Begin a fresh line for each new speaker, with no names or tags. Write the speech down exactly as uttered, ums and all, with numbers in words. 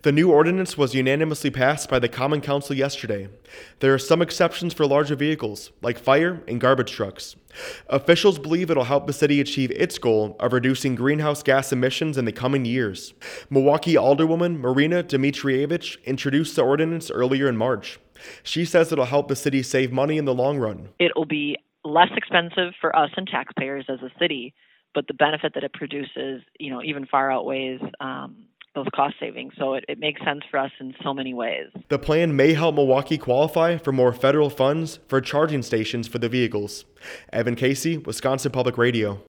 The new ordinance was unanimously passed by the Common Council yesterday. There are some exceptions for larger vehicles, like fire and garbage trucks. Officials believe it'll help the city achieve its goal of reducing greenhouse gas emissions in the coming years. Milwaukee Alderwoman Marina Dmitrievich introduced the ordinance earlier in March. She says it'll help the city save money in the long run.
It will be less expensive for us and taxpayers as a city, but the benefit that it produces, you know, even far outweighs um, those cost savings. So it, it makes sense for us in so many ways.
The plan may help Milwaukee qualify for more federal funds for charging stations for the vehicles. Evan Casey, Wisconsin Public Radio.